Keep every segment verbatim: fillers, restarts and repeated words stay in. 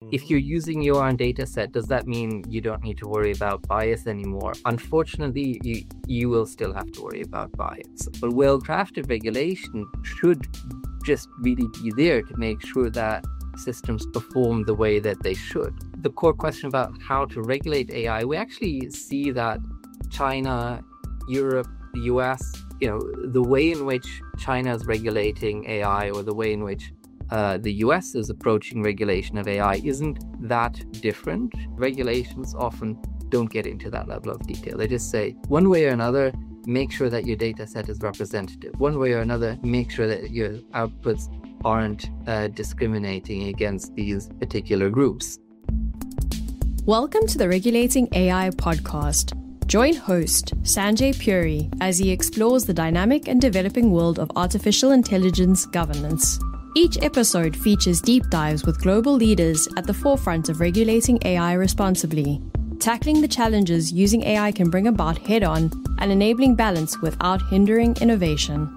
If you're using your own data set, does that mean you don't need to worry about bias anymore? Unfortunately, you, you will still have to worry about bias. But well-crafted regulation should just really be there to make sure that systems perform the way that they should. The core question about how to regulate A I, we actually see that China, Europe, the U S, you know, the way in which China is regulating A I or the way in which uh, the U S is approaching regulation of A I isn't that different. Regulations often don't get into that level of detail. They just say, one way or another, make sure that your data set is representative. One way or another, make sure that your outputs aren't uh, discriminating against these particular groups. Welcome to the Regulating A I podcast. Join host Sanjay Puri as he explores the dynamic and developing world of artificial intelligence governance. Each episode features deep dives with global leaders at the forefront of regulating A I responsibly, tackling the challenges using A I can bring about head-on and enabling balance without hindering innovation.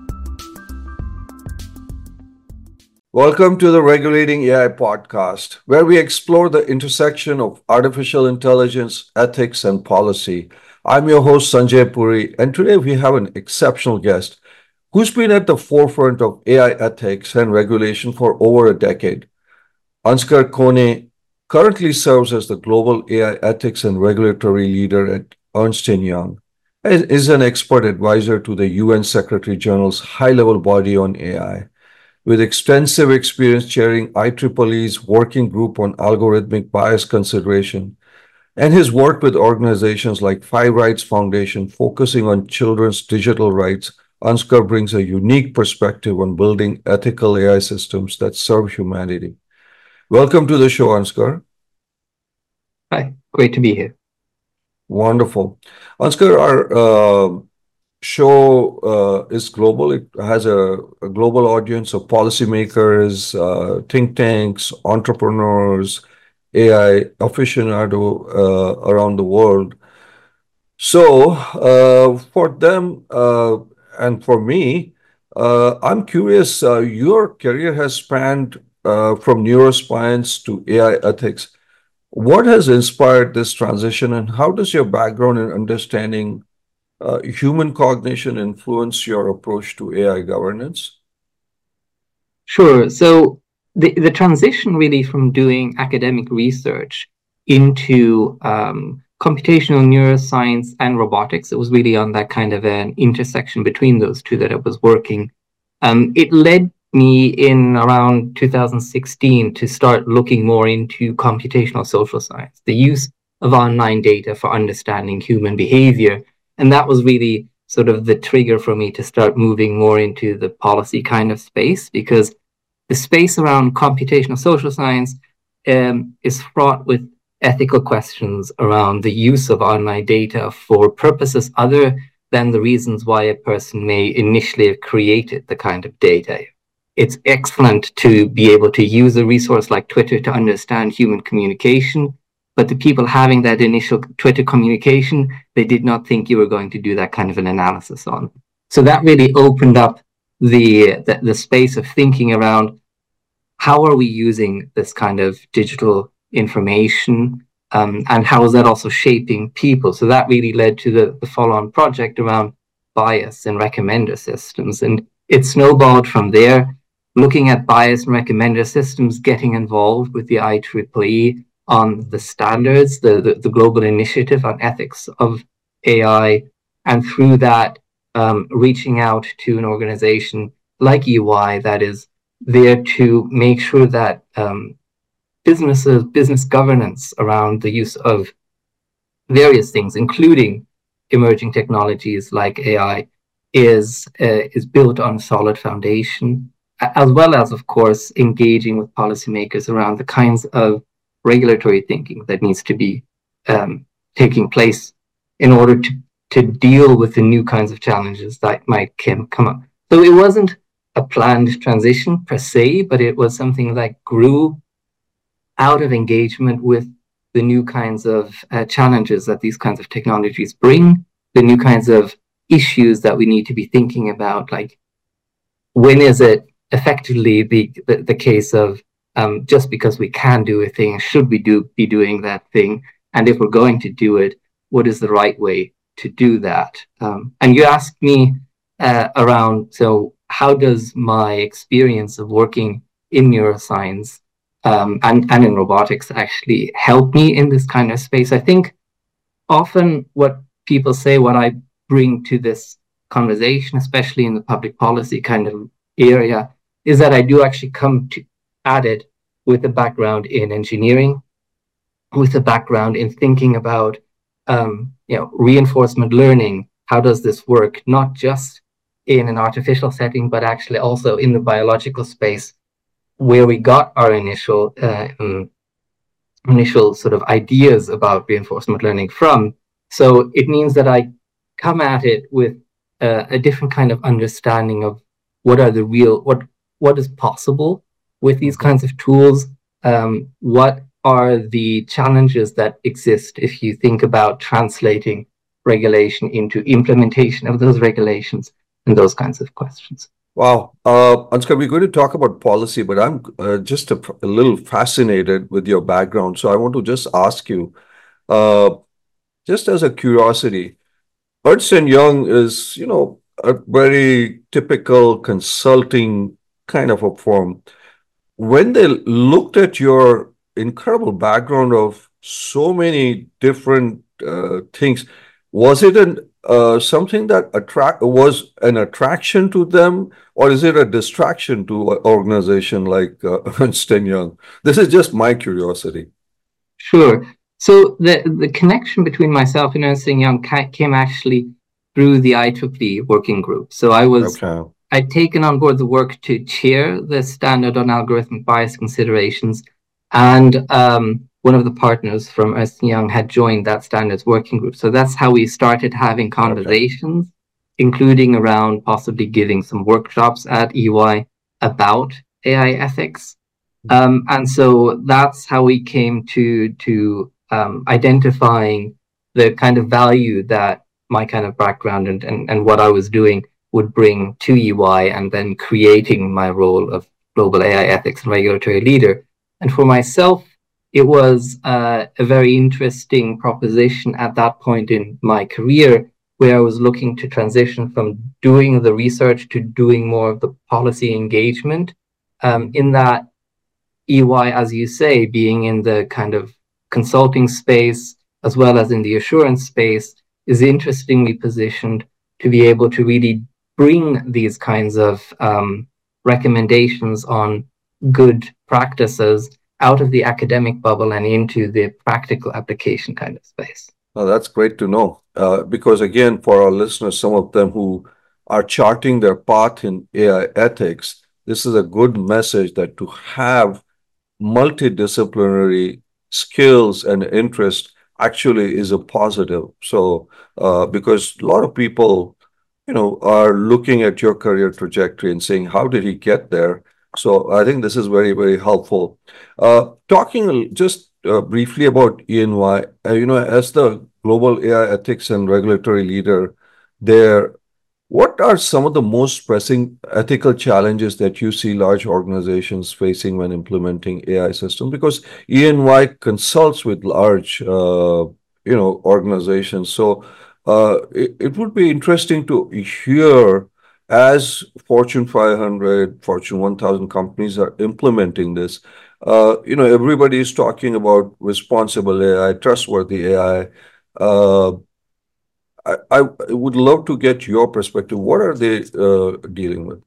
Welcome to the Regulating A I podcast, where we explore the intersection of artificial intelligence, ethics, and policy. I'm your host, Sanjay Puri, and today we have an exceptional guest who's been at the forefront of A I ethics and regulation for over a decade. Ansgar Kone currently serves as the Global A I Ethics and Regulatory Leader at Ernst and Young and is an expert advisor to the U N Secretary General's high-level body on A I. With extensive experience chairing I triple E's Working Group on Algorithmic Bias Consideration, and his work with organizations like Five Rights Foundation focusing on children's digital rights, Ansgar brings a unique perspective on building ethical A I systems that serve humanity. Welcome to the show, Ansgar. Hi, great to be here. Wonderful. Ansgar, our uh, show uh, is global. It has a, a global audience of policymakers, uh, think tanks, entrepreneurs, A I aficionado uh, around the world. So uh, for them uh, and for me, uh, I'm curious, uh, your career has spanned uh, from neuroscience to A I ethics. What has inspired this transition, and how does your background in understanding Uh, human cognition influence your approach to A I governance? Sure. So the, the transition really from doing academic research into um, computational neuroscience and robotics, it was really on that kind of an intersection between those two that I was working. Um, it led me in around two thousand sixteen to start looking more into computational social science, the use of online data for understanding human behavior. And that was really sort of the trigger for me to start moving more into the policy kind of space, because the space around computational social science um, is fraught with ethical questions around the use of online data for purposes other than the reasons why a person may initially have created the kind of data. It's excellent to be able to use a resource like Twitter to understand human communication, but the people having that initial Twitter communication, they did not think you were going to do that kind of an analysis on. So that really opened up the, the, the space of thinking around how are we using this kind of digital information, um, and how is that also shaping people? So that really led to the, the follow-on project around bias and recommender systems. And it snowballed from there, looking at bias and recommender systems, getting involved with the I triple E on the standards, the, the, the global initiative on ethics of A I, and through that, um, reaching out to an organization like E Y that is there to make sure that um, businesses, business governance around the use of various things, including emerging technologies like A I, is uh, is built on a solid foundation, as well as, of course, engaging with policymakers around the kinds of regulatory thinking that needs to be um, taking place in order to, to deal with the new kinds of challenges that might come up. So it wasn't a planned transition per se, but it was something that grew out of engagement with the new kinds of uh, challenges that these kinds of technologies bring, the new kinds of issues that we need to be thinking about, like when is it effectively the, the, the case of um, just because we can do a thing, should we do be doing that thing? And if we're going to do it, what is the right way to do that? Um, and you asked me uh, around, so how does my experience of working in neuroscience um, and, and in robotics actually help me in this kind of space? I think often what people say, what I bring to this conversation, especially in the public policy kind of area, is that I do actually come to at it with a background in engineering, with a background in thinking about um, you know, reinforcement learning. How does this work? Not just in an artificial setting, but actually also in the biological space, where we got our initial uh, um, initial sort of ideas about reinforcement learning from. So it means that I come at it with uh, a different kind of understanding of what are the real, what what is possible with these kinds of tools, um, what are the challenges that exist if you think about translating regulation into implementation of those regulations and those kinds of questions. Wow. Uh, Ansgar, we're going to talk about policy, but I'm uh, just a, a little fascinated with your background. So I want to just ask you, uh, just as a curiosity, Ernst and Young is, you know, a very typical consulting kind of a firm. When they looked at your incredible background of so many different uh, things, was it an uh, something that attract was an attraction to them, or is it a distraction to an organization like uh, Ernst and Young? This is just my curiosity. Sure. So the the connection between myself and Ernst and Young came actually through the I triple E working group. So I was okay. I'd taken on board the work to chair the standard on algorithmic bias considerations, and um, one of the partners from Ernst and Young had joined that standards working group. So that's how we started having conversations, okay. including around possibly giving some workshops at E Y about A I ethics. Um, and so that's how we came to to um, identifying the kind of value that my kind of background and, and, and what I was doing would bring to E Y, and then creating my role of global A I ethics and regulatory leader. And for myself, it was uh, a very interesting proposition at that point in my career, where I was looking to transition from doing the research to doing more of the policy engagement. Um, in that E Y, as you say, being in the kind of consulting space as well as in the assurance space, is interestingly positioned to be able to really bring these kinds of um, recommendations on good practices out of the academic bubble and into the practical application kind of space. Oh, that's great to know. Uh, because again, for our listeners, some of them who are charting their path in A I ethics, this is a good message that to have multidisciplinary skills and interest actually is a positive. So, uh, because a lot of people, you know, are looking at your career trajectory and saying, how did he get there? So I think this is very, very helpful. Uh, talking just uh, briefly about E and Y, uh, you know, as the global A I ethics and regulatory leader there, what are some of the most pressing ethical challenges that you see large organizations facing when implementing A I systems? Because E and Y consults with large, uh, you know, organizations. So uh, it, it would be interesting to hear, as Fortune five hundred, Fortune one thousand companies are implementing this, uh, you know, everybody is talking about responsible A I, trustworthy A I. Uh, I, I would love to get your perspective. What are they uh, dealing with?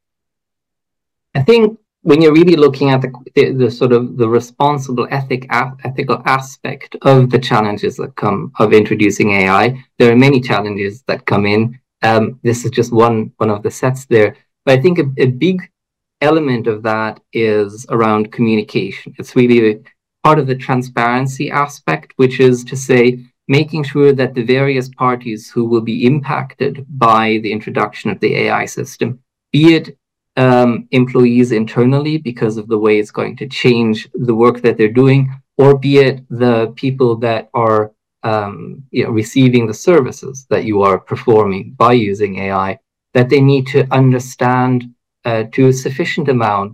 I think when you're really looking at the, the, the sort of the responsible ethic, ethical aspect of the challenges that come of introducing A I, there are many challenges that come in. Um, this is just one, one of the sets there. But I think a, a big element of that is around communication. It's really a part of the transparency aspect, which is to say, making sure that the various parties who will be impacted by the introduction of the A I system, be it um, employees internally because of the way it's going to change the work that they're doing, or be it the people that are um, you know, receiving the services that you are performing by using A I, that they need to understand uh, to a sufficient amount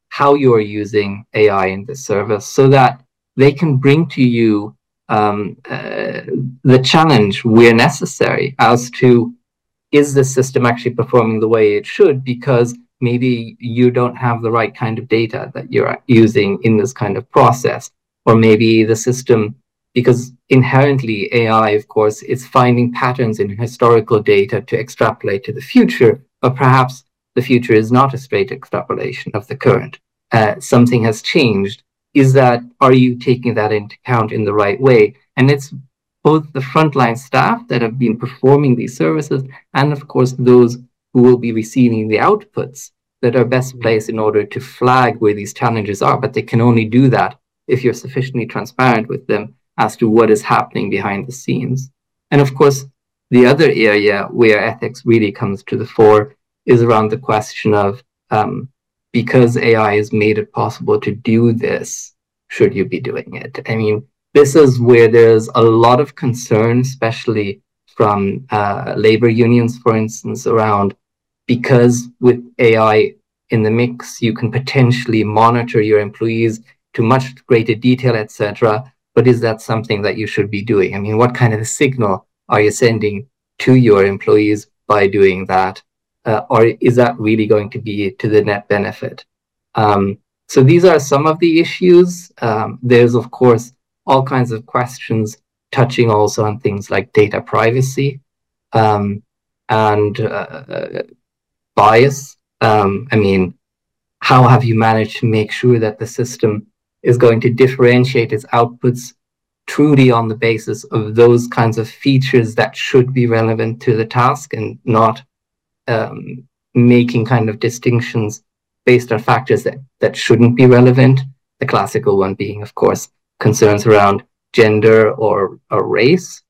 how you are using A I in the service so that they can bring to you um, uh, the challenge where necessary as to, is the system actually performing the way it should? Because maybe you don't have the right kind of data that you're using in this kind of process. Or maybe the system, because inherently A I, of course, is finding patterns in historical data to extrapolate to the future, but perhaps the future is not a straight extrapolation of the current. Uh, something has changed. Is that, are you taking that into account in the right way? And it's both the frontline staff that have been performing these services and, of course, those who will be receiving the outputs that are best placed in order to flag where these challenges are. But they can only do that if you're sufficiently transparent with them as to what is happening behind the scenes. And, of course, the other area where ethics really comes to the fore is around the question of, um, because A I has made it possible to do this, should you be doing it? I mean, this is where there's a lot of concern, especially from uh, labor unions, for instance, around, because with A I in the mix, you can potentially monitor your employees to much greater detail, et cetera. But is that something that you should be doing? I mean, what kind of a signal are you sending to your employees by doing that? Uh, or is that really going to be to the net benefit? Um, so these are some of the issues. Um, there's, of course, all kinds of questions touching also on things like data privacy um, and uh, bias. Um, I mean, how have you managed to make sure that the system is going to differentiate its outputs truly on the basis of those kinds of features that should be relevant to the task, and not um, making kind of distinctions based on factors that, that shouldn't be relevant? The classical one being, of course, concerns around gender or, or race.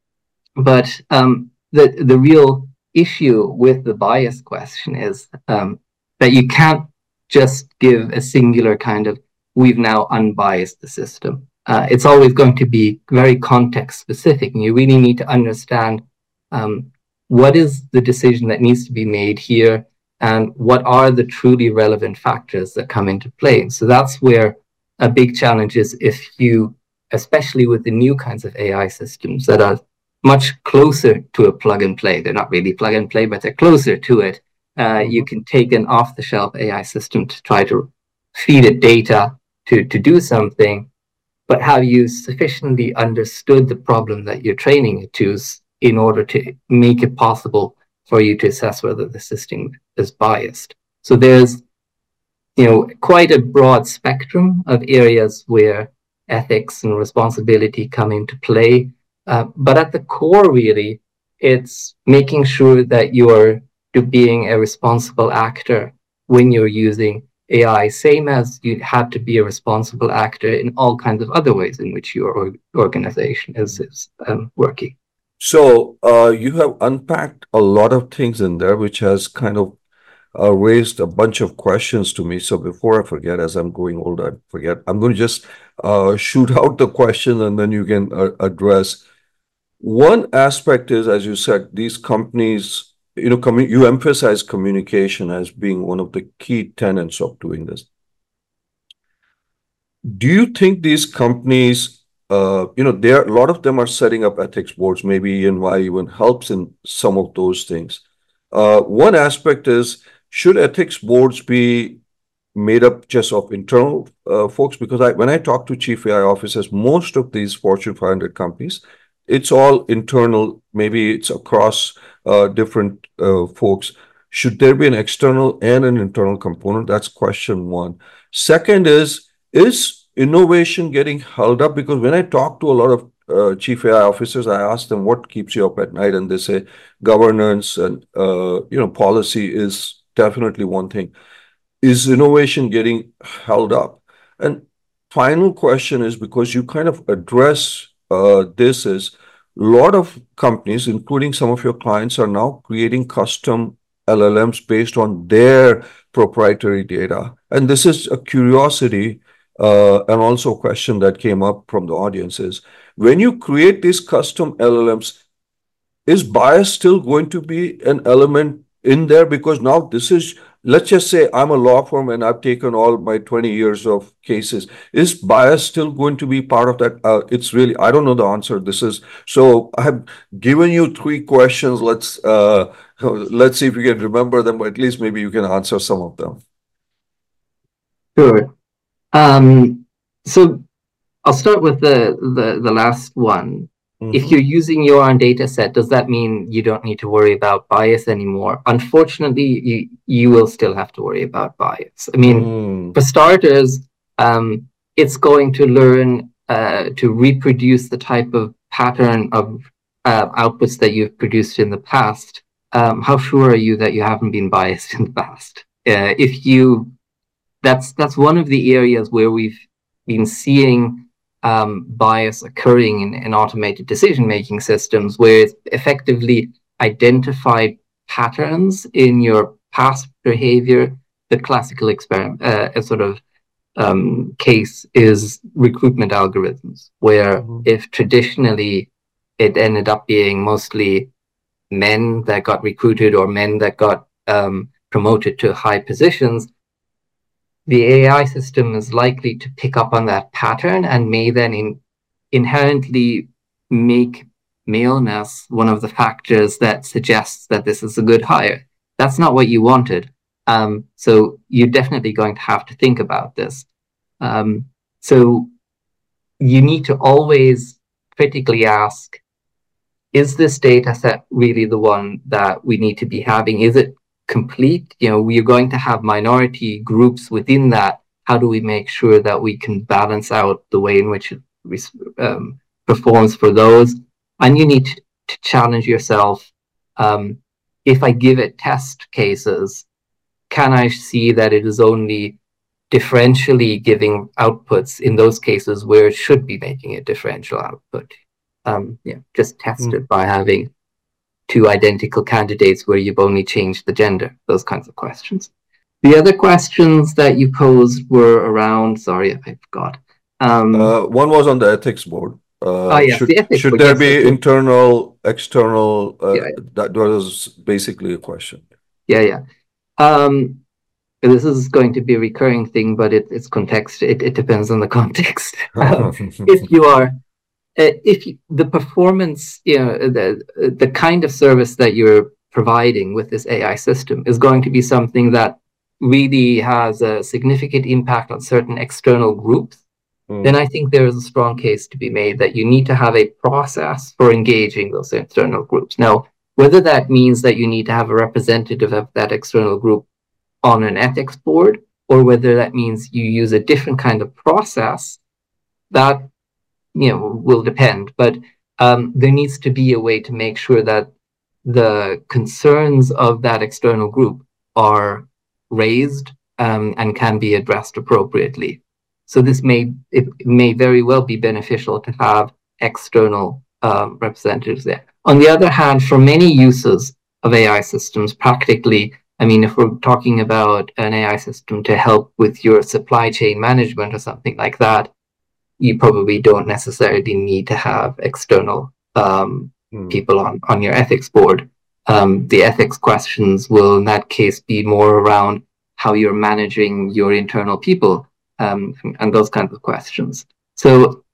But um, the, the real issue with the bias question is um, that you can't just give a singular kind of, we've now unbiased the system. Uh, it's always going to be very context specific, and you really need to understand um, what is the decision that needs to be made here, and what are the truly relevant factors that come into play. So that's where a big challenge is, if you, especially with the new kinds of A I systems that are much closer to a plug and play. They're not really plug and play, but they're closer to it. Uh, you can take an off-the-shelf A I system to try to feed it data to, to do something, but have you sufficiently understood the problem that you're training it to in order to make it possible for you to assess whether the system is biased? So there's, you know, quite a broad spectrum of areas where ethics and responsibility come into play. Uh, but at the core, really, it's making sure that you're being a responsible actor when you're using A I, same as you had to be a responsible actor in all kinds of other ways in which your organization is, is um, working. So uh, you have unpacked a lot of things in there, which has kind of uh, raised a bunch of questions to me. So before I forget, as I'm growing older, I forget, I'm going to just uh, shoot out the question and then you can uh, address. One aspect is, as you said, these companies, you know, commu- you emphasize communication as being one of the key tenets of doing this. Do you think these companies, uh, you know, there a lot of them are setting up ethics boards, maybe E and Y even helps in some of those things. Uh, one aspect is, should ethics boards be made up just of internal uh, folks? Because I, when I talk to chief A I officers, most of these Fortune five hundred companies, it's all internal. Maybe it's across uh, different uh, folks. Should there be an external and an internal component? That's question one. Second is, is innovation getting held up? Because when I talk to a lot of uh, chief A I officers, I ask them what keeps you up at night, and they say governance and uh, you know policy is definitely one thing. Is innovation getting held up? And final question is, because you kind of address uh, this, is a lot of companies, including some of your clients, are now creating custom L L Ms based on their proprietary data. And this is a curiosity uh, and also a question that came up from the audience is, when you create these custom L L Ms, is bias still going to be an element in there? Because now this is let's just say I'm a law firm and I've taken all my twenty years of cases. Is bias still going to be part of that? Uh, it's really, I don't know the answer. This is, so I have given you three questions. Let's, uh, let's see if you can remember them, or at least maybe you can answer some of them. Sure. Um, so I'll start with the, the, the last one. Mm-hmm. If you're using your own data set, does that mean you don't need to worry about bias anymore? Unfortunately, you, you will still have to worry about bias. I mean, mm. for starters, um, it's going to learn uh, to reproduce the type of pattern of uh, outputs that you've produced in the past. Um, how sure are you that you haven't been biased in the past? Uh, if you, that's that's one of the areas where we've been seeing Um, bias occurring in, in automated decision-making systems, where it's effectively identified patterns in your past behavior. The classical experiment, uh, sort of um, case is recruitment algorithms, where mm-hmm. if traditionally it ended up being mostly men that got recruited or men that got um, promoted to high positions, the A I system is likely to pick up on that pattern and may then in, inherently make maleness one of the factors that suggests that this is a good hire. That's not what you wanted. Um, so you're definitely going to have to think about this. Um, so you need to always critically ask, is this data set really the one that we need to be having? Is it complete? You know, we're going to have minority groups within that. How do we make sure that we can balance out the way in which it um, performs for those? And you need to, to challenge yourself. Um, if I give it test cases, can I see that it is only differentially giving outputs in those cases where it should be making a differential output? Um, yeah, just test mm. it by having two identical candidates where you've only changed the gender, those kinds of questions. The other questions that you posed were around, sorry, I forgot. Um, uh, one was on the ethics board. Uh, oh, yes, should, the ethics should board, there yes, be internal, external? Uh, yeah, yeah. That was basically a question. Yeah, yeah. Um, this is going to be a recurring thing, but it, it's context. It, it depends on the context. um, if you are Uh, if you, the performance, you know, the the kind of service that you're providing with this A I system is going to be something that really has a significant impact on certain external groups, mm. then I think there is a strong case to be made that you need to have a process for engaging those external groups. Now, whether that means that you need to have a representative of that external group on an ethics board, or whether that means you use a different kind of process, that you know, will depend, but um, there needs to be a way to make sure that the concerns of that external group are raised um, and can be addressed appropriately. So this may, it may very well be beneficial to have external uh, representatives there. On the other hand, for many uses of A I systems, practically, I mean, if we're talking about an A I system to help with your supply chain management or something like that, you probably don't necessarily need to have external um, mm. people on, on your ethics board. Um, the ethics questions will, in that case, be more around how you're managing your internal people um, and, and those kinds of questions. So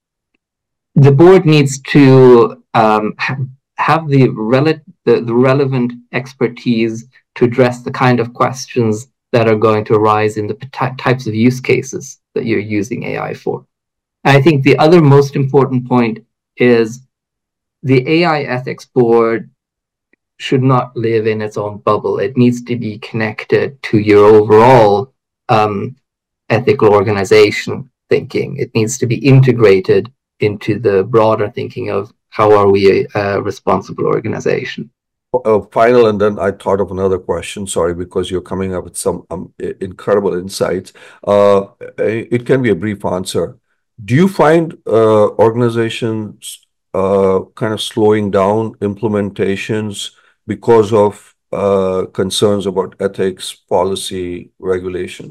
the board needs to um, ha- have the, rele- the, the relevant expertise to address the kind of questions that are going to arise in the p- types of use cases that you're using A I for. I think the other most important point is the A I ethics board should not live in its own bubble. It needs to be connected to your overall um, ethical organization thinking. It needs to be integrated into the broader thinking of how are we a, a responsible organization. Uh, final, and then I thought of another question. Sorry, because you're coming up with some um, incredible insights. Uh, it can be a brief answer. Do you find uh, organizations uh, kind of slowing down implementations because of uh, concerns about ethics, policy, regulation?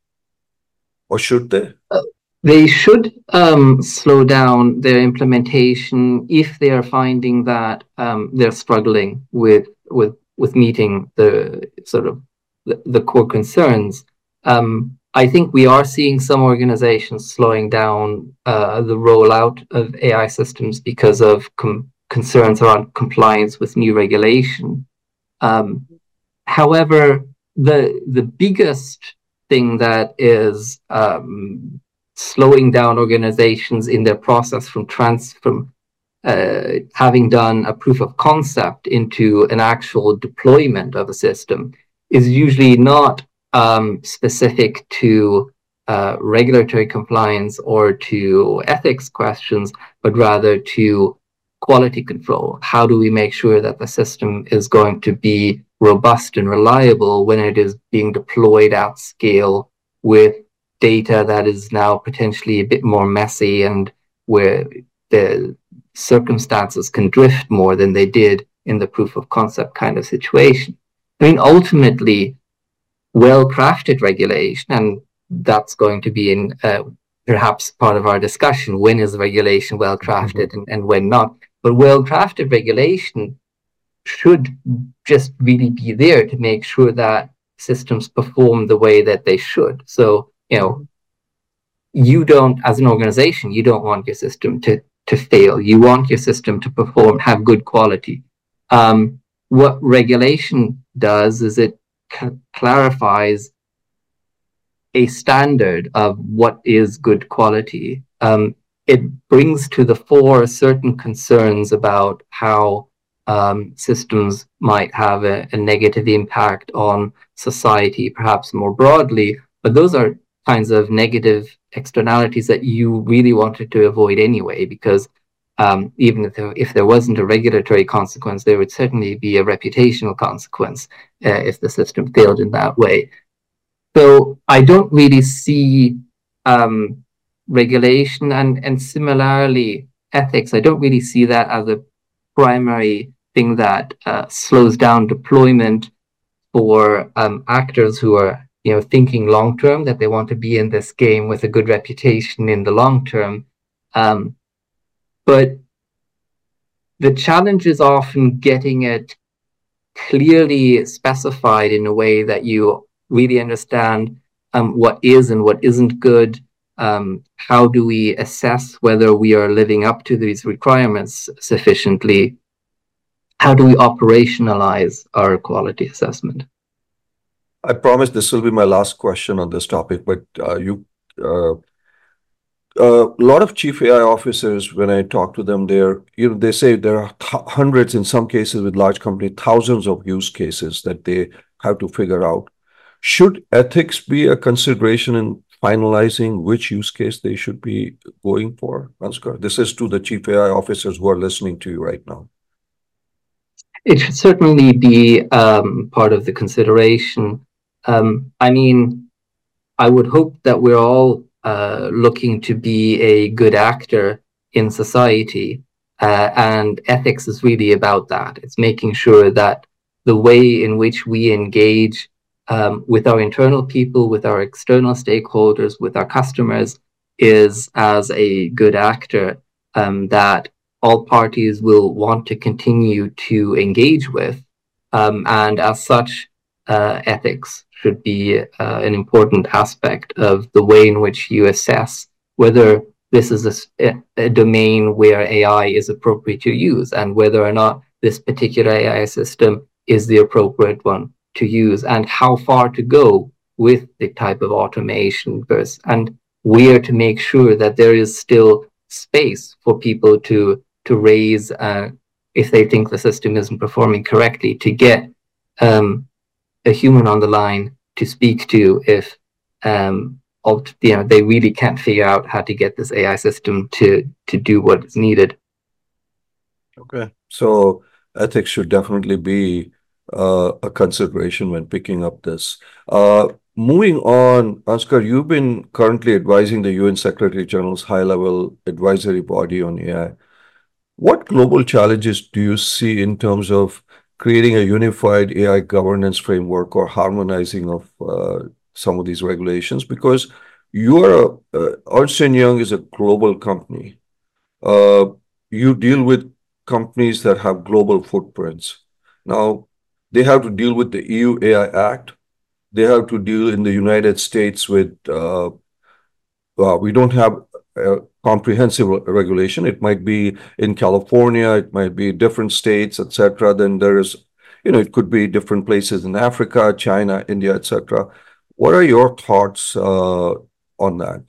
Or should they? Uh, they should um, slow down their implementation if they are finding that um, they're struggling with, with, with meeting the sort of the, the core concerns. Um, I think we are seeing some organizations slowing down uh, the rollout of A I systems because of com- concerns around compliance with new regulation. Um, however, the the biggest thing that is um, slowing down organizations in their process from trans from uh, having done a proof of concept into an actual deployment of a system is usually not um, specific to uh, regulatory compliance or to ethics questions, but rather to quality control. How do we make sure that the system is going to be robust and reliable when it is being deployed at scale with data that is now potentially a bit more messy and where the circumstances can drift more than they did in the proof of concept kind of situation. I mean, ultimately, well-crafted regulation, and that's going to be in uh, perhaps part of our discussion, when is regulation well-crafted mm-hmm. and, and when not. But well-crafted regulation should just really be there to make sure that systems perform the way that they should. So, you know, you don't, as an organization, you don't want your system to to fail. You want your system to perform, have good quality. Um, what regulation does is it c- clarifies a standard of what is good quality. Um, it brings to the fore certain concerns about how um, systems might have a, a negative impact on society, perhaps more broadly, but those are kinds of negative externalities that you really wanted to avoid anyway, because um, even if there, if there wasn't a regulatory consequence, there would certainly be a reputational consequence uh, if the system failed in that way. So I don't really see um, regulation and, and similarly ethics. I don't really see that as a primary thing that uh, slows down deployment for um, actors who are, you know, thinking long term, that they want to be in this game with a good reputation in the long term. Um, but the challenge is often getting it clearly specified in a way that you really understand um, what is and what isn't good. Um, how do we assess whether we are living up to these requirements sufficiently? How do we operationalize our quality assessment? I promise this will be my last question on this topic, but uh, you, uh, uh, a lot of chief A I officers, when I talk to them, they're, you know, they say there are th- hundreds, in some cases with large companies, thousands of use cases that they have to figure out. Should ethics be a consideration in finalizing which use case they should be going for, Ansgar? This is to the chief A I officers who are listening to you right now. It should certainly be um, part of the consideration. Um, I mean, I would hope that we're all uh, looking to be a good actor in society, uh, and ethics is really about that. It's making sure that the way in which we engage um, with our internal people, with our external stakeholders, with our customers, is as a good actor um, that all parties will want to continue to engage with. Um, and as such, uh, ethics should be uh, an important aspect of the way in which you assess whether this is a, a domain where A I is appropriate to use and whether or not this particular A I system is the appropriate one to use, and how far to go with the type of automation versus, and where to make sure that there is still space for people to to raise, uh, if they think the system isn't performing correctly, to get um, a human on the line to speak to if um, you know, they really can't figure out how to get this A I system to, to do what is needed. Okay, so ethics should definitely be uh, a consideration when picking up this. Uh, moving on, Ansgar, you've been currently advising the U N Secretary General's high-level advisory body on A I. What global challenges do you see in terms of creating a unified A I governance framework or harmonizing of uh, some of these regulations? Because you are a, uh, Ernst and Young is a global company. Uh, you deal with companies that have global footprints. Now, they have to deal with the E U A I Act. they have to deal in the United States with, uh, uh, we don't have a comprehensive regulation. It might be in California, it might be different states, et cetera. Then there is, you know, it could be different places in Africa, China, India, et cetera. What are your thoughts uh, on that?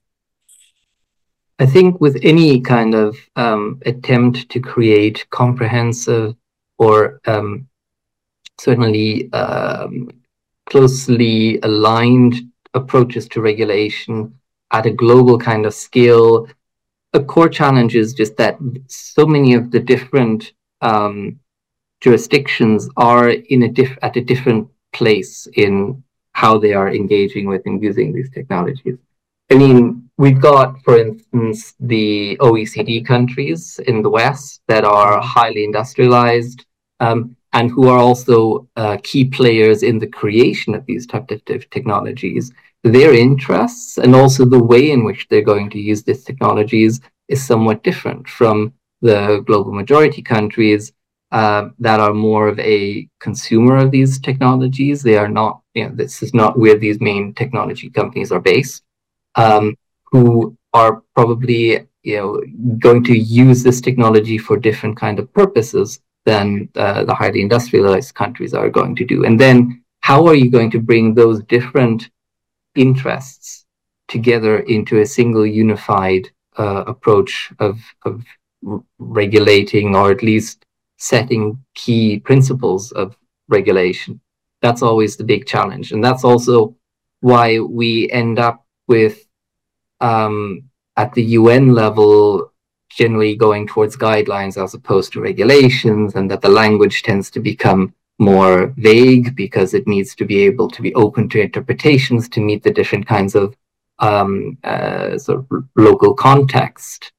I think with any kind of um, attempt to create comprehensive or um, certainly um, closely aligned approaches to regulation at a global kind of scale, a core challenge is just that so many of the different um, jurisdictions are in a diff- at a different place in how they are engaging with and using these technologies. I mean, we've got, for instance, the O E C D countries in the West that are highly industrialized um, and who are also uh, key players in the creation of these types of technologies. Their interests and also the way in which they're going to use these technologies is somewhat different from the global majority countries uh, that are more of a consumer of these technologies. They are not, you know, this is not where these main technology companies are based. Um, who are probably, you know, going to use this technology for different kind of purposes than uh, the highly industrialized countries are going to do. And then how are you going to bring those different interests together into a single unified uh, approach of, of r- regulating, or at least setting key principles of regulation? That's always the big challenge. And that's also why we end up with, um, at the U N level, generally going towards guidelines as opposed to regulations, and that the language tends to become more vague because it needs to be able to be open to interpretations to meet the different kinds of um, uh, sort of local context.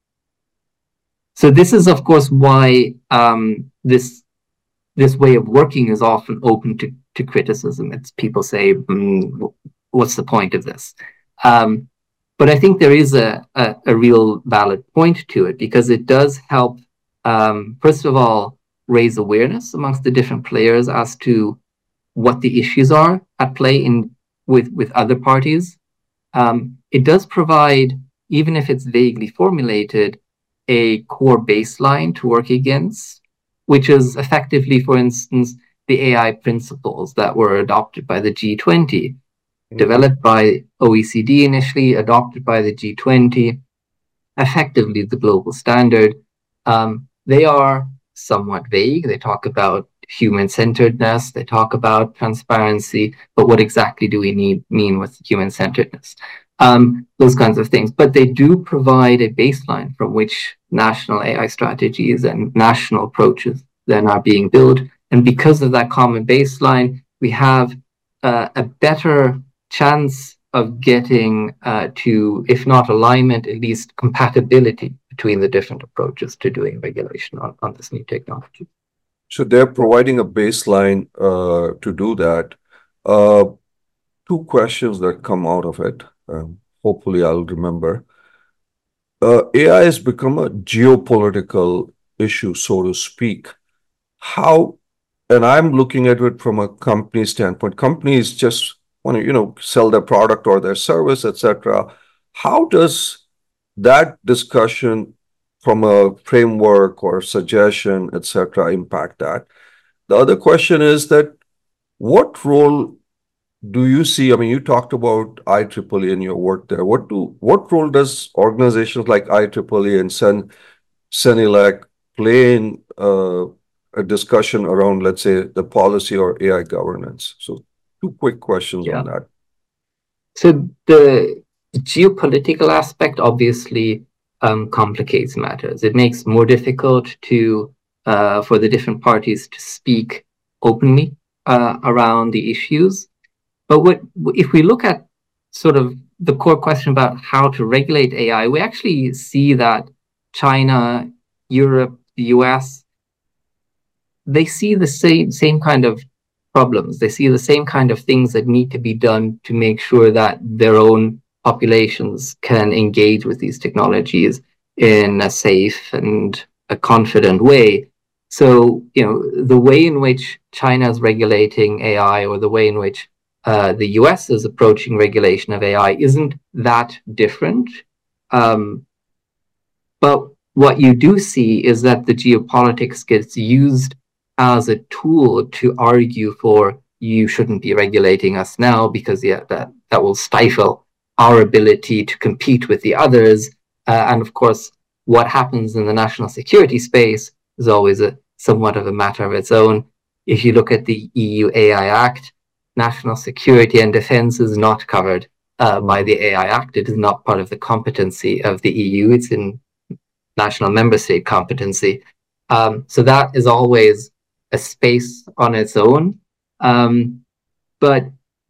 So this is, of course, why um, this this way of working is often open to, to criticism. It's people say, mm, what's the point of this? Um, but I think there is a, a, a real valid point to it, because it does help, um, first of all, raise awareness amongst the different players as to what the issues are at play in with, with other parties. Um, it does provide, even if it's vaguely formulated, a core baseline to work against, which is effectively, for instance, the A I principles that were adopted by the G twenty. Developed by O E C D initially, adopted by the G twenty, effectively the global standard. Um, they are somewhat vague. They talk about human-centeredness, they talk about transparency, but what exactly do we need mean with human-centeredness? Um, those kinds of things. But they do provide a baseline from which national A I strategies and national approaches then are being built. And because of that common baseline, we have uh, a better chance of getting uh, to, if not alignment, at least compatibility between the different approaches to doing regulation on, on this new technology. So they're providing a baseline uh, to do that. Uh, two questions that come out of it. Um, hopefully I'll remember. Uh, A I has become a geopolitical issue, so to speak. How, and I'm looking at it from a company standpoint, companies just want to, you know, sell their product or their service, et cetera. How does that discussion from a framework or suggestion, et cetera, impact that? The other question is that what role do you see? I mean, you talked about I triple E in your work there. What do what role does organizations like I triple E and Sen, CENELEC play in uh, a discussion around, let's say, the policy or A I governance? So two quick questions yeah. on that. So the geopolitical aspect obviously um, complicates matters. It makes more difficult to uh, for the different parties to speak openly uh, around the issues. But what if we look at sort of the core question about how to regulate A I, we actually see that China, Europe, the U S, they see the same same kind of problems. They see the same kind of things that need to be done to make sure that their own populations can engage with these technologies in a safe and a confident way. So, you know, the way in which China is regulating A I, or the way in which uh, the U S is approaching regulation of A I isn't that different. Um, but what you do see is that the geopolitics gets used as a tool to argue for you shouldn't be regulating us now because yeah, that, that will stifle our ability to compete with the others. Uh, and of course, what happens in the national security space is always a somewhat of a matter of its own. If you look at the E U A I Act, national security and defense is not covered uh, by the A I Act. It is not part of the competency of the E U. It's in national member state competency. Um, so that is always a space on its own. Um, but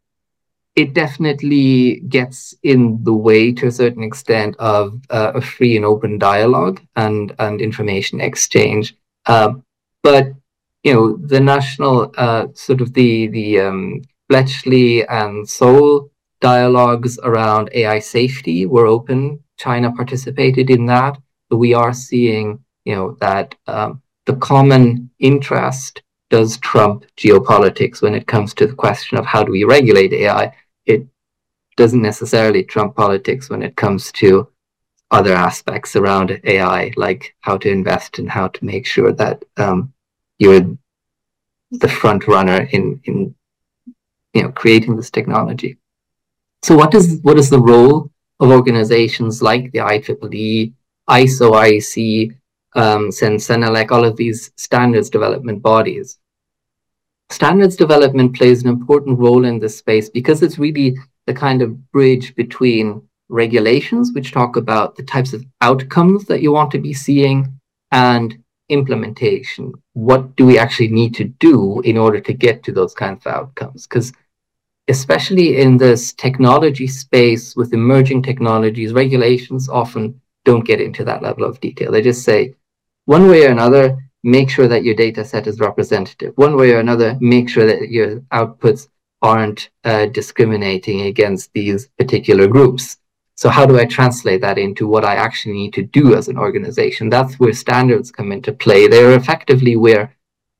it definitely gets in the way to a certain extent of uh, a free and open dialogue and, and information exchange. Um, but, you know, the national uh, sort of the, the um, Bletchley and Seoul dialogues around A I safety were open. China participated in that. But we are seeing, you know, that um, the common interest does trump geopolitics when it comes to the question of how do we regulate A I. It doesn't necessarily trump politics when it comes to other aspects around A I, like how to invest and how to make sure that um, you're the front runner in, in, you know, creating this technology. So what is, what is the role of organizations like the I triple E, I S O, I E C, um, CENELEC, all of these standards development bodies? Standards development plays an important role in this space because it's really the kind of bridge between regulations, which talk about the types of outcomes that you want to be seeing, and implementation. What do we actually need to do in order to get to those kinds of outcomes? Because especially in this technology space with emerging technologies, regulations often don't get into that level of detail. They just say, one way or another, make sure that your data set is representative. One way or another, make sure that your outputs aren't uh, discriminating against these particular groups. So how do I translate that into what I actually need to do as an organization? That's where standards come into play. They're effectively where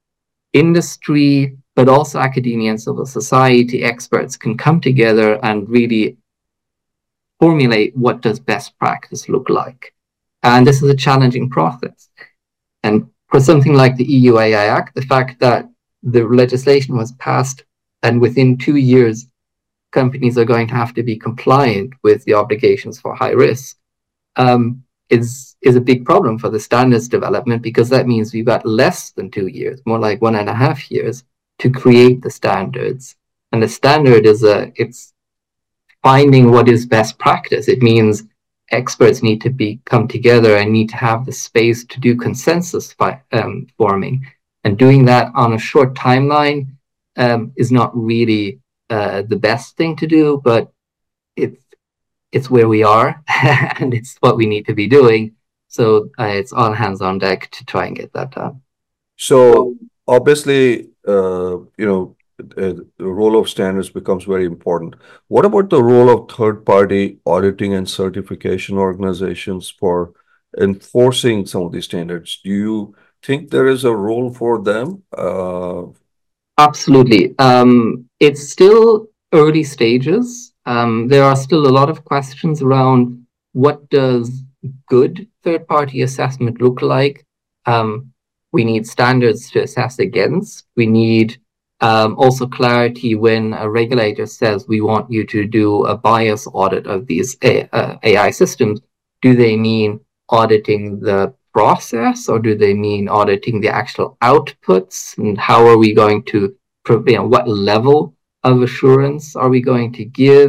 industry, but also academia and civil society experts can come together and really formulate what does best practice look like. And this is a challenging process. And for something like the E U A I Act, the fact that the legislation was passed and within two years, companies are going to have to be compliant with the obligations for high risk um, is, is a big problem for the standards development, because that means we've got less than two years, more like one and a half years to create the standards. And the standard is a, it's finding what is best practice. It means experts need to be come together and need to have the space to do consensus fi- um, forming. And doing that on a short timeline um, is not really uh, the best thing to do, but it's it's where we are and it's what we need to be doing. So uh, it's all hands on deck to try and get that done. So obviously, uh, you know, the role of standards becomes very important. What about the role of third-party auditing and certification organizations for enforcing some of these standards? Do you think there is a role for them? Uh, Absolutely. Um, it's still early stages. Um, there are still a lot of questions around what does good third-party assessment look like. Um, we need standards to assess against. We need Um, also clarity when a regulator says we want you to do a bias audit of these A, uh, A I systems. Do they mean auditing the process, or do they mean auditing the actual outputs? And how are we going to, you know, what level of assurance are we going to give?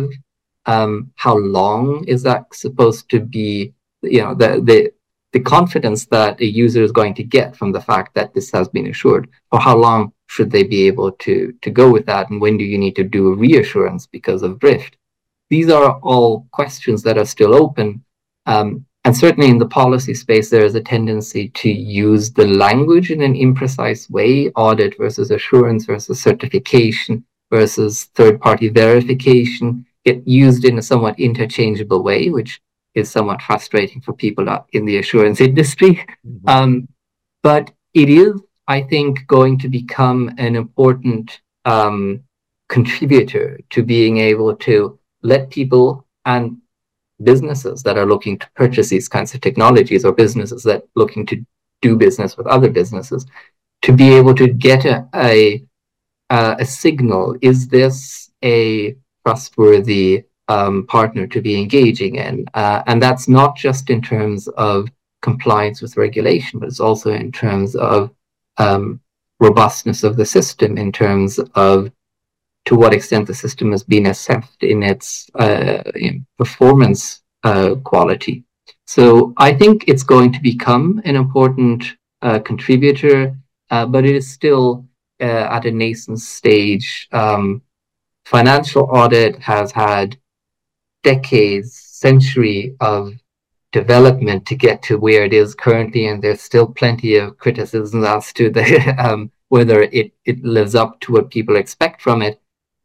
Um, how long is that supposed to be? You know, the the the confidence that a user is going to get from the fact that this has been assured, or how long should they be able to, to go with that? And when do you need to do a reassurance because of drift? These are all questions that are still open. Um, and certainly in the policy space, there is a tendency to use the language in an imprecise way, audit versus assurance versus certification versus third-party verification, get used in a somewhat interchangeable way, which is somewhat frustrating for people in the assurance industry. Mm-hmm. Um, but it is, I think, going to become an important um, contributor to being able to let people and businesses that are looking to purchase these kinds of technologies, or businesses that are looking to do business with other businesses, to be able to get a, a, a signal. Is this a trustworthy um, partner to be engaging in? Uh, and that's not just in terms of compliance with regulation, but it's also in terms of um, robustness of the system, in terms of to what extent the system has been assessed in its uh, in performance uh, quality. So I think it's going to become an important uh, contributor, uh, but it is still uh, at a nascent stage. Um, financial audit has had decades, century of development to get to where it is currently, and there's still plenty of criticisms as to the um, whether it, it lives up to what people expect from it.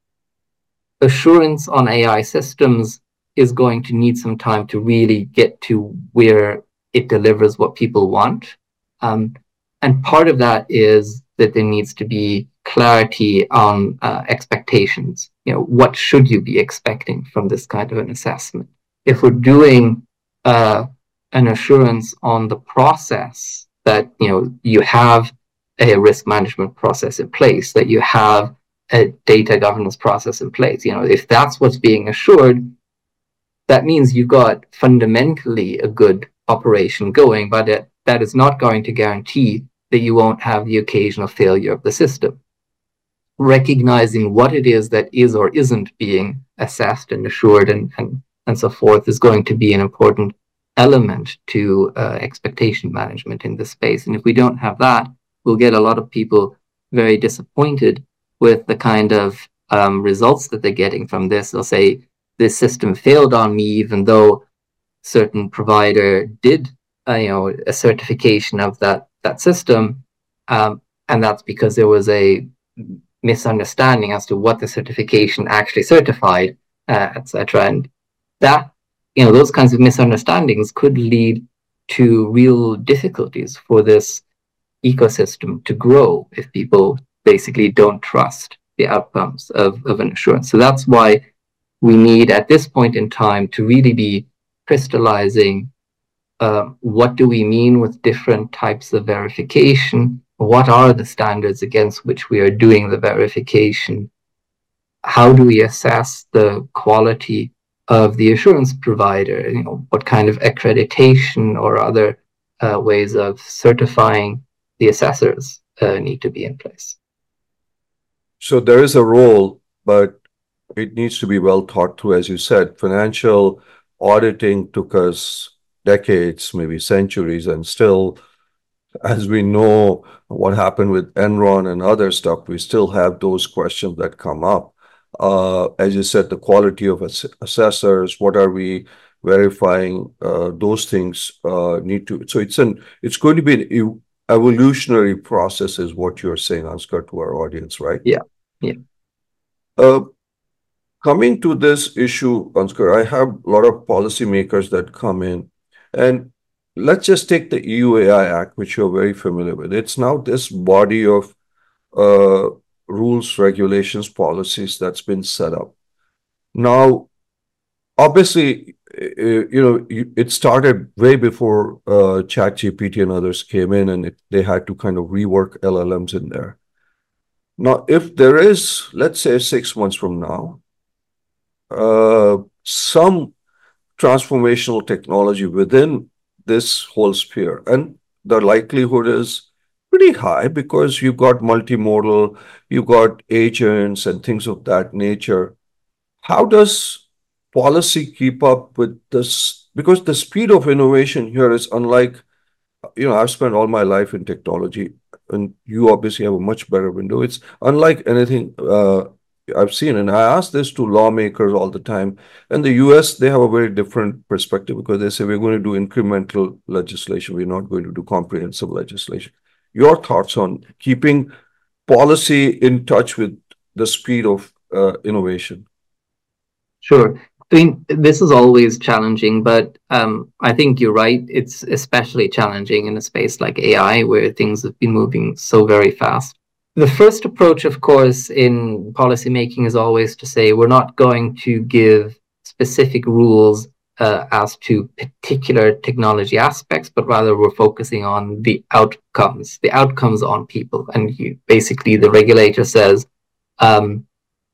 Assurance on A I systems is going to need some time to really get to where it delivers what people want. Um, and part of that is that there needs to be clarity on uh, expectations. You know, what should you be expecting from this kind of an assessment? If we're doing uh, an assurance on the process, that, you know, you have a risk management process in place, that you have a data governance process in place. You know, if that's what's being assured, that means you've got fundamentally a good operation going, but it, that is not going to guarantee that you won't have the occasional failure of the system. Recognizing what it is that is or isn't being assessed and assured and, and, and so forth is going to be an important element to uh, expectation management in this space. And if we don't have that, we'll get a lot of people very disappointed with the kind of um, results that they're getting from this. They'll say, this system failed on me, even though certain provider did uh, you know, a certification of that, that system. Um, and that's because there was a misunderstanding as to what the certification actually certified, uh, et cetera. And that, you know, those kinds of misunderstandings could lead to real difficulties for this ecosystem to grow if people basically don't trust the outcomes of, of an assurance. So that's why we need, at this point in time, to really be crystallizing uh, what do we mean with different types of verification? What are the standards against which we are doing the verification? How do we assess the quality of the assurance provider? You know, what kind of accreditation or other uh, ways of certifying the assessors uh, need to be in place? So there is a role, but it needs to be well thought through. As you said, financial auditing took us decades, maybe centuries, and still, as we know what happened with Enron and other stuff, we still have those questions that come up. Uh, as you said, the quality of ass assessors, what are we verifying? Uh, those things uh, need to. So it's an it's going to be an evolutionary process, is what you're saying, Ansgar, to our audience, right? Yeah. Yeah. Uh, coming to this issue, Ansgar, I have a lot of policymakers that come in, and let's just take the E U A I Act, which you're very familiar with. It's now this body of uh, rules, regulations, policies that's been set up. Now, obviously, you know, it started way before uh, ChatGPT and others came in, and it, they had to kind of rework L L Ms in there. Now, if there is, let's say, six months from now, uh, some transformational technology within this whole sphere, and the likelihood is pretty high because you've got multimodal, you've got agents and things of that nature. How does policy keep up with this? Because the speed of innovation here is unlike, you know, I've spent all my life in technology, and you obviously have a much better window. It's unlike anything uh, I've seen. And I ask this to lawmakers all the time. In the U S, they have a very different perspective because they say we're going to do incremental legislation. We're not going to do comprehensive legislation. Your thoughts on keeping policy in touch with the speed of uh, innovation? Sure. I mean, this is always challenging, but um, I think you're right. It's especially challenging in a space like A I, where things have been moving so very fast. the first approach, of course, in policymaking is always to say we're not going to give specific rules uh, as to particular technology aspects, but rather we're focusing on the outcomes, the outcomes on people. And you, basically, the regulator says, um,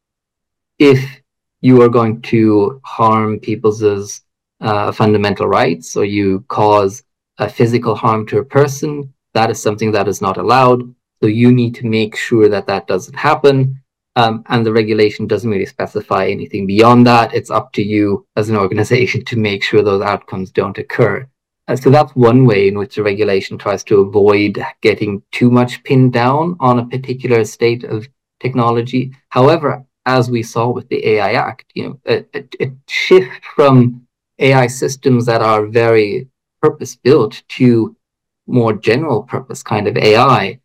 if you are going to harm people's uh, fundamental rights, or you cause a physical harm to a person, that is something that is not allowed. So you need to make sure that that doesn't happen. Um, and the regulation doesn't really specify anything beyond that. It's up to you as an organization to make sure those outcomes don't occur. Uh, so that's one way in which the regulation tries to avoid getting too much pinned down on a particular state of technology. However, as we saw with the A I Act, you know, a, a, a shift from A I systems that are very purpose-built to more general purpose kind of A I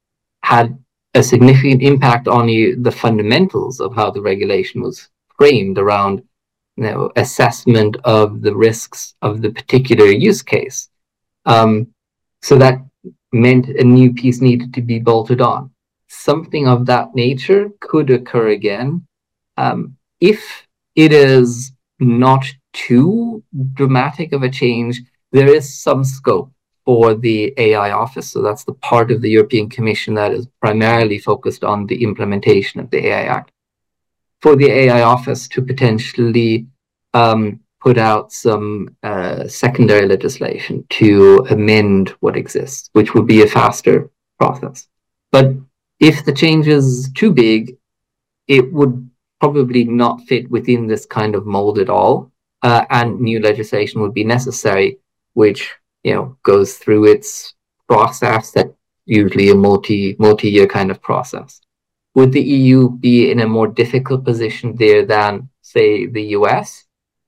had a significant impact on you, the fundamentals of how the regulation was framed around, you know, assessment of the risks of the particular use case. Um, so that meant a new piece needed to be bolted on. Something of that nature could occur again um, if it is not too dramatic of a change. There is some scope for the A I office. So that's the part of the European Commission that is primarily focused on the implementation of the A I Act. For the A I office to potentially um, put out some uh, secondary legislation to amend what exists, which would be a faster process. But if the change is too big, it would probably not fit within this kind of mold at all, uh, and new legislation would be necessary, which, you know, goes through its process, that usually a multi multi-year kind of process. Would the E U be in a more difficult position there than, say, the U S?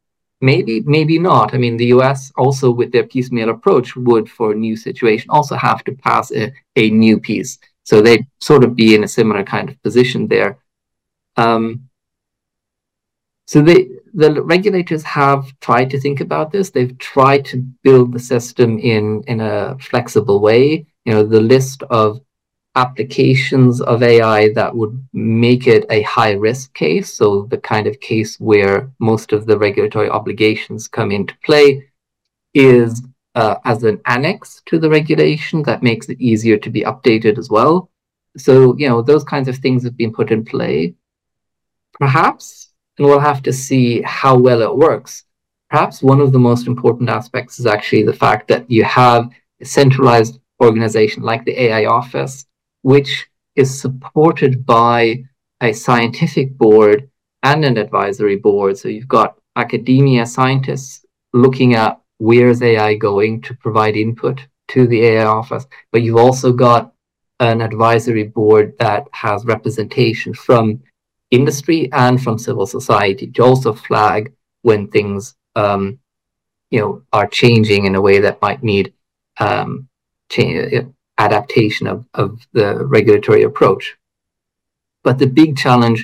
Maybe, maybe not. I mean, the U S also, with their piecemeal approach, would, for a new situation, also have to pass a, a new piece. So they'd sort of be in a similar kind of position there. Um, so they, the regulators have tried to think about this. They've tried to build the system in, in a flexible way. You know, the list of applications of A I that would make it a high-risk case, so the kind of case where most of the regulatory obligations come into play, is uh, as an annex to the regulation that makes it easier to be updated as well. So, you know, those kinds of things have been put in play. Perhaps, and we'll have to see how well it works, perhaps one of the most important aspects is actually the fact that you have a centralized organization like the A I office, which is supported by a scientific board and an advisory board. So you've got academia scientists looking at where's A I going to provide input to the A I office, but you've also got an advisory board that has representation from industry and from civil society to also flag when things um, you know, are changing in a way that might need um, change, adaptation of, of the regulatory approach. But the big challenge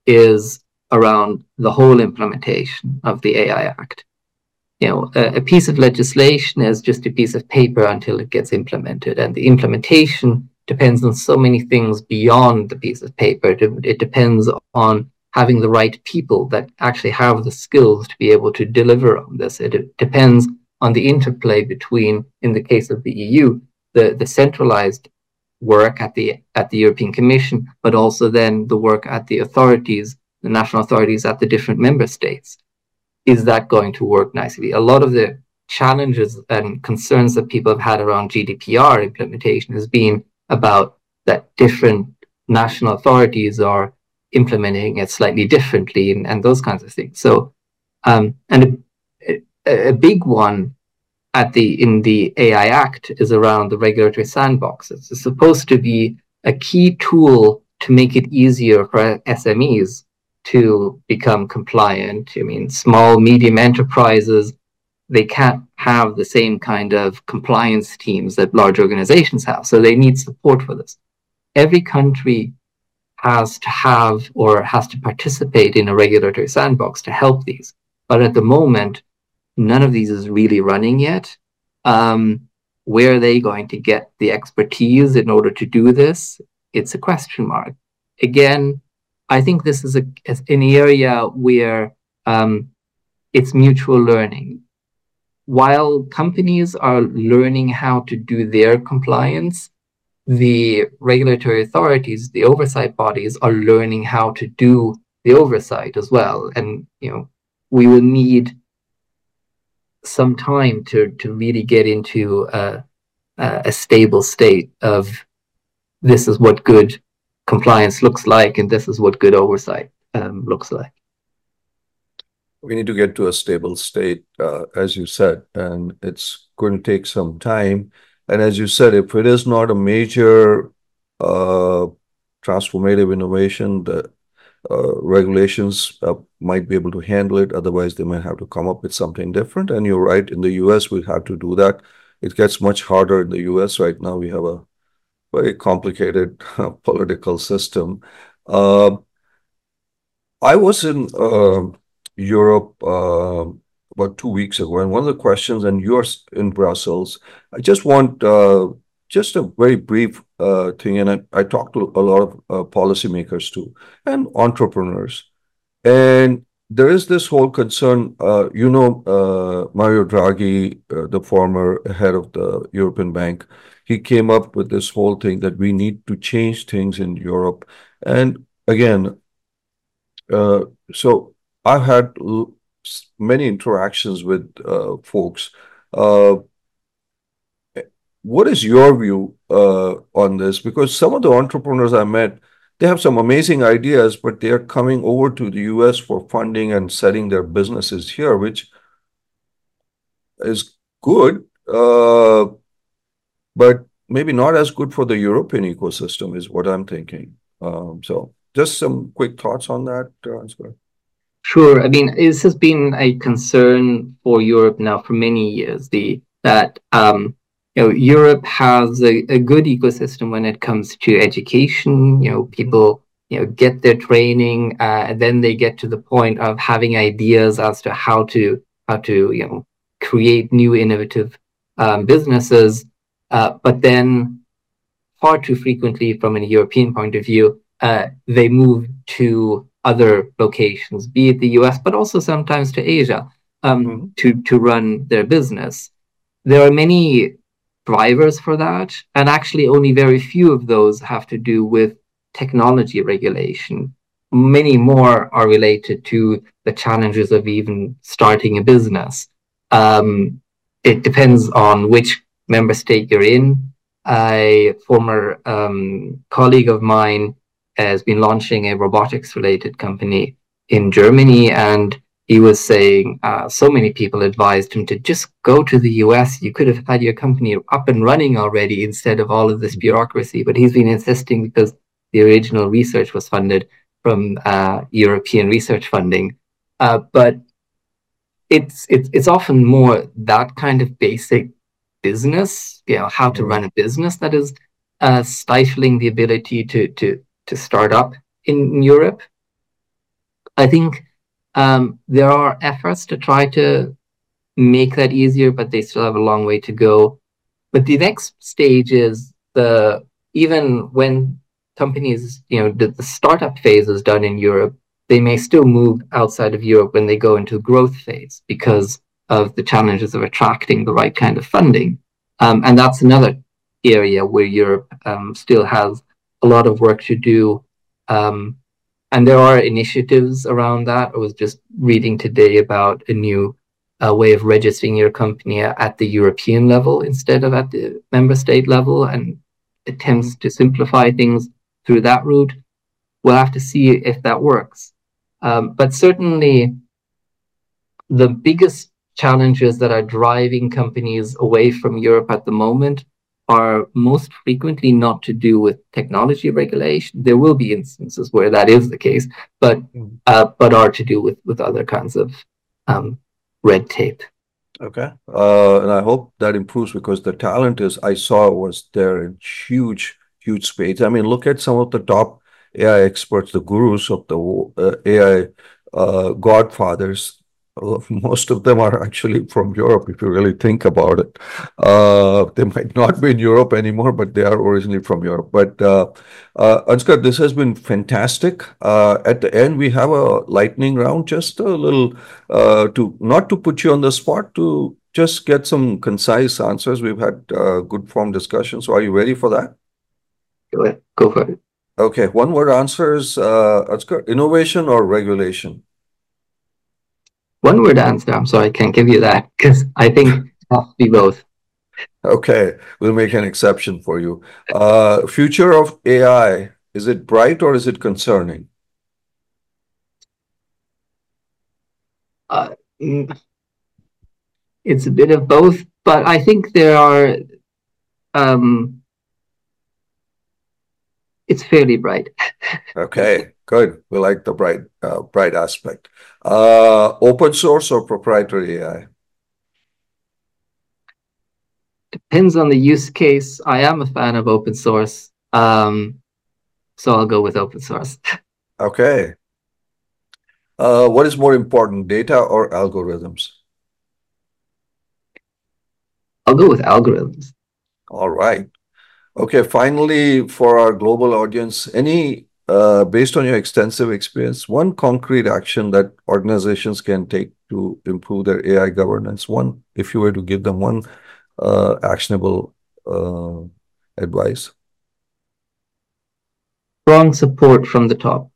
is around the whole implementation of the A I Act. You know, a, a piece of legislation is just a piece of paper until it gets implemented, and the implementation depends on so many things beyond the piece of paper. It, it depends on having the right people that actually have the skills to be able to deliver on this. It, it depends on the interplay between, in the case of the E U, the, the centralized work at the at the European Commission, but also then the work at the authorities, the national authorities at the different member states. Is that going to work nicely? A lot of the challenges and concerns that people have had around G D P R implementation has been about that different national authorities are implementing it slightly differently, and, and those kinds of things. So, um, and a, a, a big one at the in the A I Act is around the regulatory sandbox. It's supposed to be a key tool to make it easier for S M Es to become compliant. I mean, small, medium enterprises, they can't have the same kind of compliance teams that large organizations have. So they need support for this. Every country has to have or has to participate in a regulatory sandbox to help these. But at the moment, none of these is really running yet. Um, where are they going to get the expertise in order to do this? it's a question mark. Again, I think this is a, an area where um, it's mutual learning. While companies are learning how to do their compliance, the regulatory authorities, the oversight bodies, are learning how to do the oversight as well. And, you know, we will need some time to to really get into a, a stable state of this is what good compliance looks like, and this is what good oversight um, looks like. We need to get to a stable state, uh, as you said, and it's going to take some time. And as you said, if it is not a major uh, transformative innovation, the uh, regulations uh, might be able to handle it. Otherwise, they might have to come up with something different. And you're right, in the U S, we have to do that. It gets much harder in the U S right now. We have a very complicated uh, political system. Uh, I was in uh, Europe uh, about two weeks ago, and one of the questions, and you're in Brussels, I just want uh, just a very brief uh, thing, and I, I talked to a lot of uh, policymakers too, and entrepreneurs, and there is this whole concern, uh, you know, uh, Mario Draghi, uh, the former head of the European Bank, he came up with this whole thing that we need to change things in Europe. And again, uh, so I've had l- many interactions with uh, folks. Uh, what is your view uh, on this? Because some of the entrepreneurs I met, they have some amazing ideas, but they are coming over to the U S for funding and setting their businesses here, which is good, uh, but maybe not as good for the European ecosystem, is what I'm thinking. Um, so just some quick thoughts on that, uh, Ansgar. Sure. I mean, this has been a concern for Europe now for many years, the that um, you know, Europe has a, a good ecosystem when it comes to education. You know, people, you know, get their training, uh, and then they get to the point of having ideas as to how to how to you know create new innovative um, businesses. Uh, but then, far too frequently, from a European point of view, uh, they move to other locations, be it the U S, but also sometimes to Asia, um, mm-hmm. to to run their business. There are many drivers for that, and actually only very few of those have to do with technology regulation. Many more are related to the challenges of even starting a business. Um, it depends on which member state you're in. A former um, colleague of mine has been launching a robotics-related company in Germany, and he was saying uh, so many people advised him to just go to the U S. You could have had your company up and running already instead of all of this bureaucracy. But he's been insisting, because the original research was funded from uh, European research funding. Uh, but it's, it's it's often more that kind of basic business, you know, how to run a business, that is uh, stifling the ability to to to start up in Europe. I think um, there are efforts to try to make that easier, but they still have a long way to go. But the next stage is the even when companies, you know, the, the startup phase is done in Europe, they may still move outside of Europe when they go into growth phase because of the challenges of attracting the right kind of funding. Um, and that's another area where Europe um, still has a lot of work to do. Um, and there are initiatives around that. I was just reading today about a new uh, way of registering your company at the European level instead of at the member state level, and attempts to simplify things through that route. We'll have to see if that works. Um, but certainly the biggest challenges that are driving companies away from Europe at the moment are most frequently not to do with technology regulation. There will be instances where that is the case, but uh, but are to do with, with other kinds of um, red tape. Okay. Uh, and I hope that improves, because the talent is, I saw was there in huge, huge spades. I mean, look at some of the top A I experts, the gurus of the uh, A I uh, godfathers. Well, most of them are actually from Europe, if you really think about it. Uh, they might not be in Europe anymore, but they are originally from Europe. But uh, uh, Anskar, this has been fantastic. Uh, at the end, we have a lightning round, just a little uh, to not to put you on the spot, to just get some concise answers. We've had uh, good form discussion. So are you ready for that? Go ahead. Go for it. Okay, one word answers, uh, Anskar, innovation or regulation? One word answer. I'm sorry, I can't give you that because I think it has to be both. Okay, we'll make an exception for you. Uh, future of A I, is it bright or is it concerning? Uh, mm, it's a bit of both, but I think there are. Um, it's fairly bright. Okay, good. We like the bright, uh, bright aspect. Uh, open source or proprietary A I? Depends on the use case. I am a fan of open source, um, so I'll go with open source. Okay. Uh, what is more important, data or algorithms? I'll go with algorithms. All right. Okay, finally, for our global audience, any, uh, based on your extensive experience, one concrete action that organizations can take to improve their A I governance, one, if you were to give them one uh, actionable uh, advice? Strong support from the top.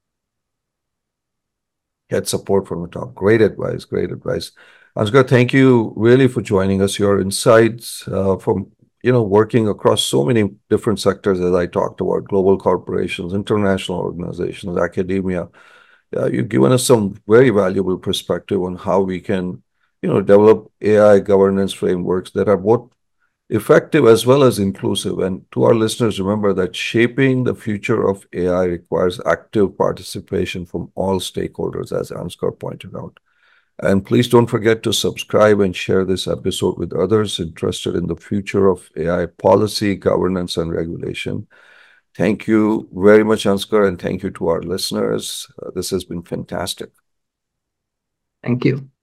Get support from the top. Great advice, great advice. Anskar, thank you really for joining us. Your insights uh, from you know, working across so many different sectors, as I talked about, global corporations, international organizations, academia. Uh, you've given us some very valuable perspective on how we can, you know, develop A I governance frameworks that are both effective as well as inclusive. And to our listeners, remember that shaping the future of A I requires active participation from all stakeholders, as Anskar pointed out. And please don't forget to subscribe and share this episode with others interested in the future of A I policy, governance, and regulation. Thank you very much, Anskar, and thank you to our listeners. Uh, this has been fantastic. Thank you.